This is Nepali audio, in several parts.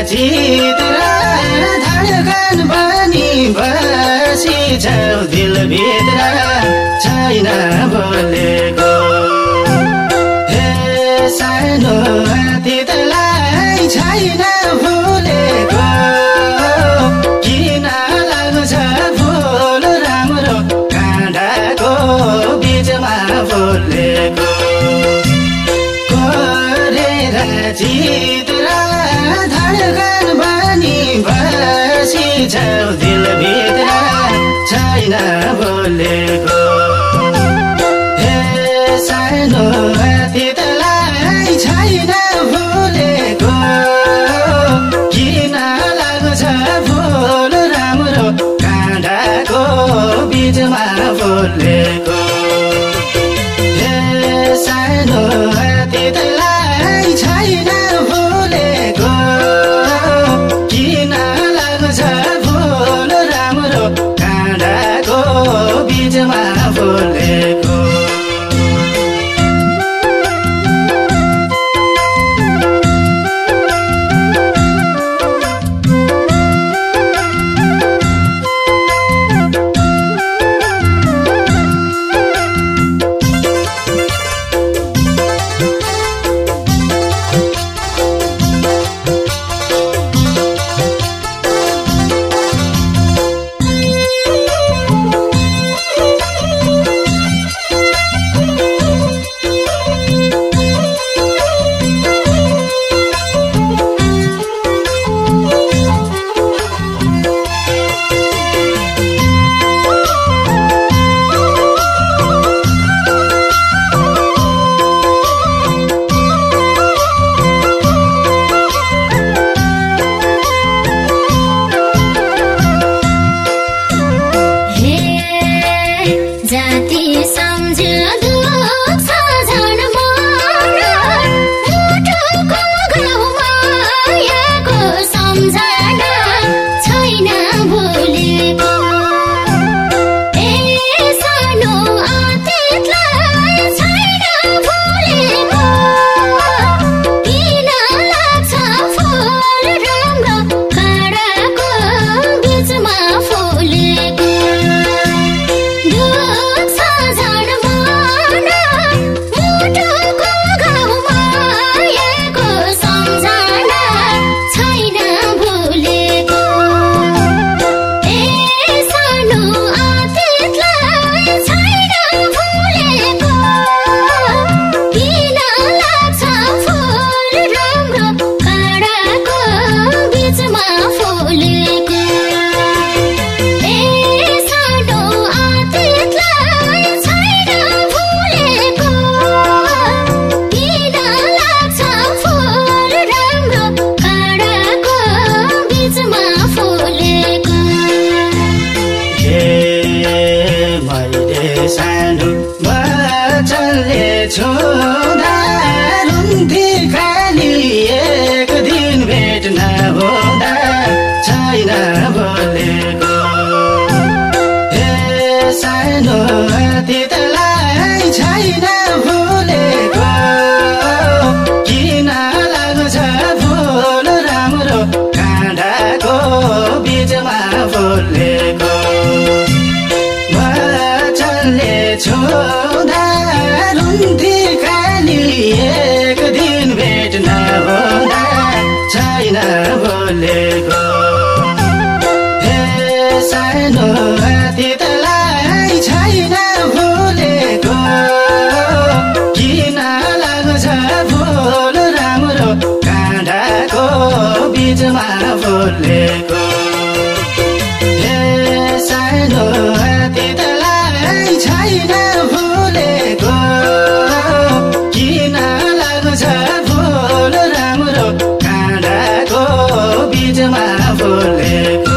चित र धडकन पनि बसिछौ दिलभित्र छैन बोलेको हे सानो अतीतलाई छैन भुलेको किन लाग्छ फुल राम्रो काँडाको बीचमा फुलेको कोरेर चित र धडकन पनि बसिछौ दिलभित्र छैन बोलेको हे सानो अतीतलाई छैन भुलेको किन लाग्छ फुल राम्रो काँडाको बीचमा फुलेको हे सानो अतीतलाई छैन भुलेको किन लाग्छ फुल राम्रो काँडाको बीचमा फुलेको छोदा रुन्थे खाली एक दिन भेट नहुँदा छैन बोलेको हे सानो अतीतलाई छैन भुलेको किन लाग्छ फुल राम्रो काँडाको बीचमा फुलेको वचनले छोदा रुन्थे खाली एक दिन भेट नहुँदा छैन बोलेको हे सानो अतीतलाई छैन भुलेको किन लाग्छ फुल राम्रो काँडाको बीचमा फुलेको हे सानो अतीतलाई छैन भुलेको किन लाग्छ फुल राम्रो काँडाको बीचमा फुलेको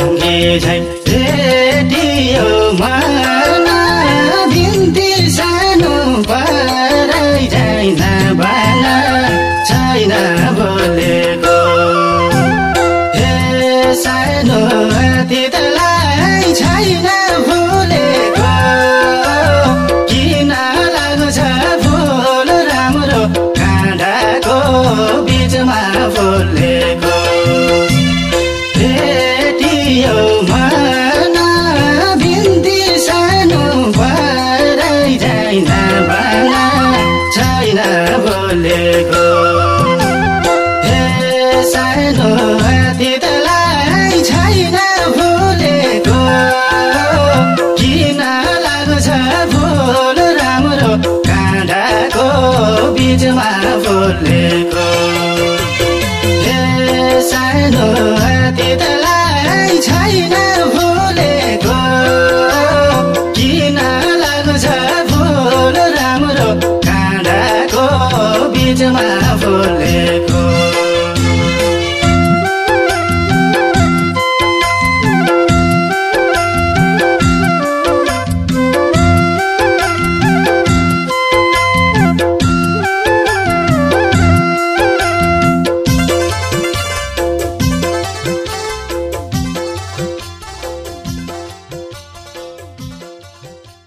साङ्गे झै रेडियो माना बिन्ती सानो परै छैन भन छैन बोलेको हे सानो अतीतलाई छैन भुलेको किन लाग्छ फुल राम्रो काँडाको बीचमा फुलेको रेडियो माना बिन्ती सानो परै छैन भन छैन बोलेको हे सानो अतीतलाई छैन भुलेको किन लाग्छ फुल राम्रो काँडाको बीचमा फुलेको हे सानो अतीतलाई छैन भुलेको किन लाग्छ फुल राम्रो काँडाको बीचमा फुलेको